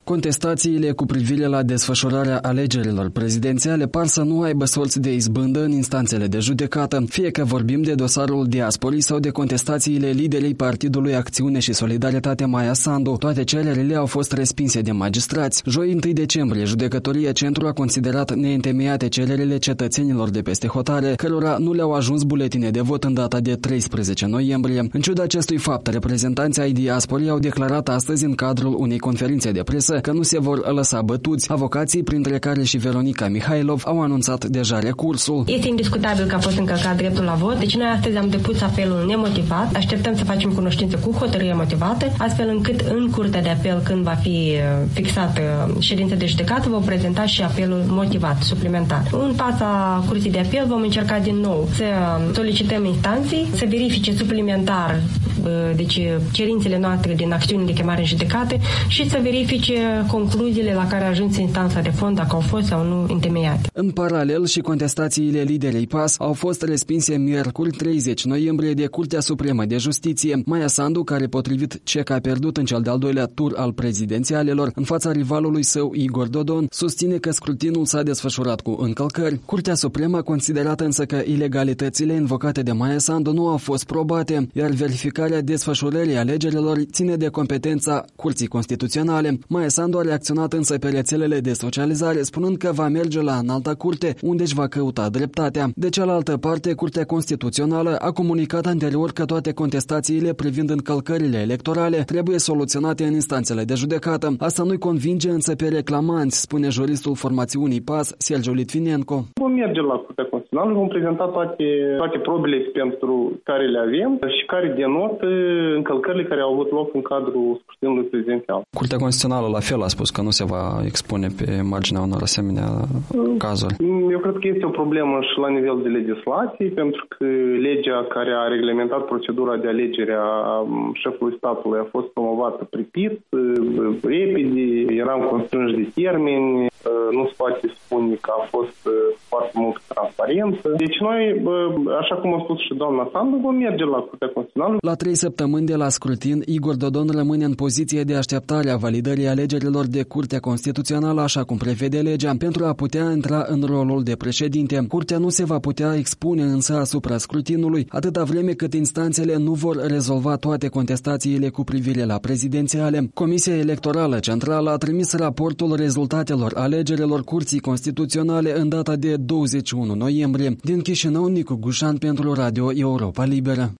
Contestațiile cu privire la desfășurarea alegerilor prezidențiale par să nu aibă sorți de izbândă în instanțele de judecată, fie că vorbim de dosarul diasporii sau de contestațiile liderei Partidului Acțiune și Solidaritate Maia Sandu. Toate cererile au fost respinse de magistrați. Joi 1 decembrie, Judecătoria Centru a considerat neîntemeiate cererile cetățenilor de peste hotare, cărora nu le-au ajuns buletine de vot în data de 13 noiembrie. În ciuda acestui fapt, reprezentanții ai diasporii au declarat astăzi în cadrul unei conferințe de presă că nu se vor lăsa bătuți. Avocații, printre care și Veronica Mihailov, au anunțat deja recursul. Este indiscutabil că a fost încălcat dreptul la vot, deci noi astăzi am depus apelul nemotivat. Așteptăm să facem cunoștință cu hotărâre motivată, astfel încât în Curtea de Apel, când va fi fixată ședința de judecată, vom prezenta și apelul motivat, suplimentar. În fața Curții de Apel vom încerca din nou să solicităm instanții să verifice suplimentar deci cerințele noastre din acțiunile de chemare în judecată și să verifice concluziile la care a ajuns instanța de fond, dacă au fost sau nu întemeiate. În paralel, și contestațiile liderei PAS au fost respinse miercuri 30 noiembrie de Curtea Supremă de Justiție. Maia Sandu, care potrivit CEC a pierdut în cel de-al doilea tur al prezidențialelor în fața rivalului său Igor Dodon, susține că scrutinul s-a desfășurat cu încălcări. Curtea Supremă a considerat însă că ilegalitățile invocate de Maia Sandu nu au fost probate, iar verificarea desfășurării alegerilor ține de competența Curții Constituționale. Maia Sandu a reacționat însă pe rețelele de socializare, spunând că va merge la înalta curte, unde își va căuta dreptatea. De cealaltă parte, Curtea Constituțională a comunicat anterior că toate contestațiile privind încălcările electorale trebuie soluționate în instanțele de judecată. Asta nu-i convinge însă pe reclamanți, spune juristul formațiunii PAS, Sergiu Litvinenko. Vom merge la Curtea Constituțională, vom prezenta toate probele pentru care le avem și care denotă încălcările care au avut loc în cadrul scrutinului prezidențial. Curtea Constituțională la fel a spus că nu se va expune pe marginea unor asemenea cazuri. Eu cred că este o problemă și la nivel de legislație, pentru că legea care a reglementat procedura de alegere a șefului statului a fost promovată pripit, repede, eram constrânși de termeni, nu se poate spune că a fost foarte mult transparență. Deci noi, așa cum a spus și doamna Sandu, vom merge la Curtea Constituțională. La 3 săptămâni de la scrutin, Igor Dodon rămâne în poziție de așteptare a validării alegerilor de Curtea Constituțională, așa cum prevede legea, pentru a putea intra în rolul de președinte. Curtea nu se va putea expune însă asupra scrutinului, atâta vreme cât instanțele nu vor rezolva toate contestațiile cu privire la prezidențiale. Comisia Electorală Centrală a trimis raportul rezultatelor alegerilor Curții Constituționale în data de 21 noiembrie. Din Chișinău, Nicu Gușan pentru Radio Europa Liberă.